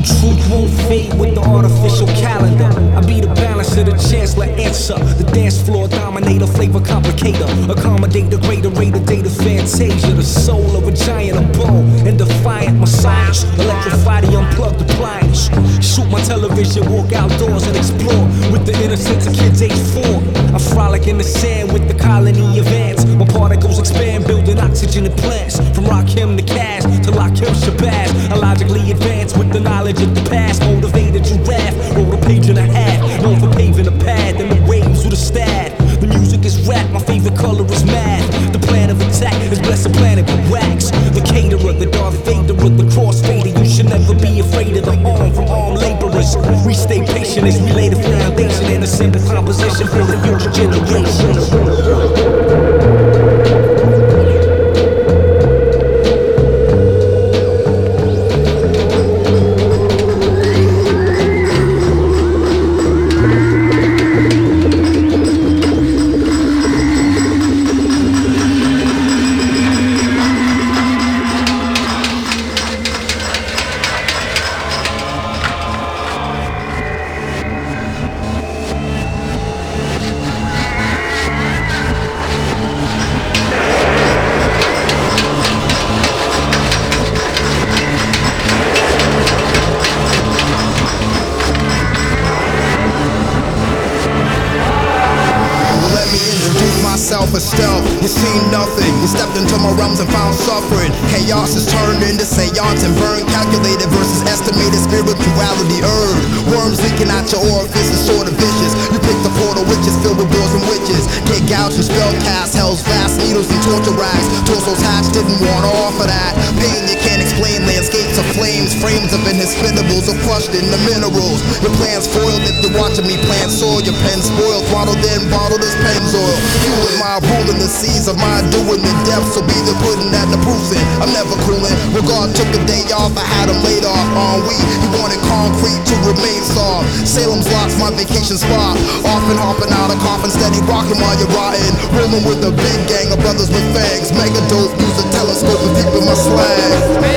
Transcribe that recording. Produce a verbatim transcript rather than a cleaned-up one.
truth won't fade with the artificial calendar. I be the balance of the chancellor answer. The dance floor dominator, flavor complicator. Accommodate the greater rate of data fantasia. The soul of a giant, I'm bold and defiant. Massage, electrify the unplugged appliance. Shoot my television, walk outdoors and explore with the innocence of kids age four. I frolic in the sand with the colony of ants. My particles expand, building oxygen and plants. From Rakim to Cash to Lakim Shabazz, I logically advance with the knowledge of the past. Motivated giraffe, wrote a page and a half. Known for paving the path and the waves with a stab. The music is rap, my favorite color is math. The plan of attack is bless the planet with wax. The caterer, the Darth Vader of the crossfader. You should never be afraid of the arm from armed laborers. We stay patient as we lay the foundation and a simple composition for the future generations. For stealth, you seen nothing. You stepped into my realms and found suffering. Chaos is turned into seance and burn. Calculated versus estimated spirituality earned. Worms leaking out your orifice is sort of vicious. You pick the portal witches filled with doors and witches. Get gouged and spell cast, hell's vast needles and torture rags. Torsos hatched, didn't want to offer that. Pain you can't explain, landscapes of flames. Frames of inhospitables are crushed in the minerals. Your plan's foiled if you're watching me plant soil. Your pen spoiled, throttled then bottled as Pennzoil. You with my ruling the seas of my doing the depths, so be the pudding that the proof's in. I'm never cooling. Regard took a day off, I had him laid off on weed. He wanted concrete to remain soft. Salem's Lock's my vacation spot. Often hopping out of coffin, steady rocking while you're rotting. Rolling with a big gang of brothers with fangs. Mega dope, use a telescope and peep in my slang.